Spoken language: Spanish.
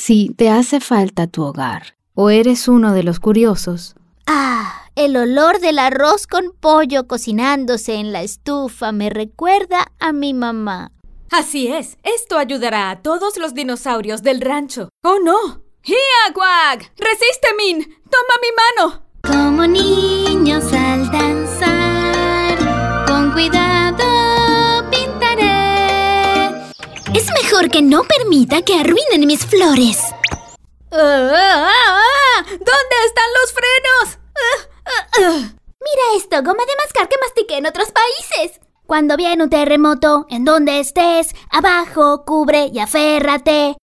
Si te hace falta tu hogar o eres uno de los curiosos. El olor del arroz con pollo cocinándose en la estufa me recuerda a mi mamá. Así es, esto ayudará a todos los dinosaurios del rancho. ¡Oh, no! ¡Hiaguag! ¡Resiste, Min! ¡Toma mi mano! Como niños al danzar, con cuidado pintaré. Es mejor que no permita que arruinen mis flores. ¿Dónde están los frenos? Mira esto, goma de mascar que mastiqué en otros países. Cuando viene un terremoto, en donde estés, abajo, cubre y aférrate.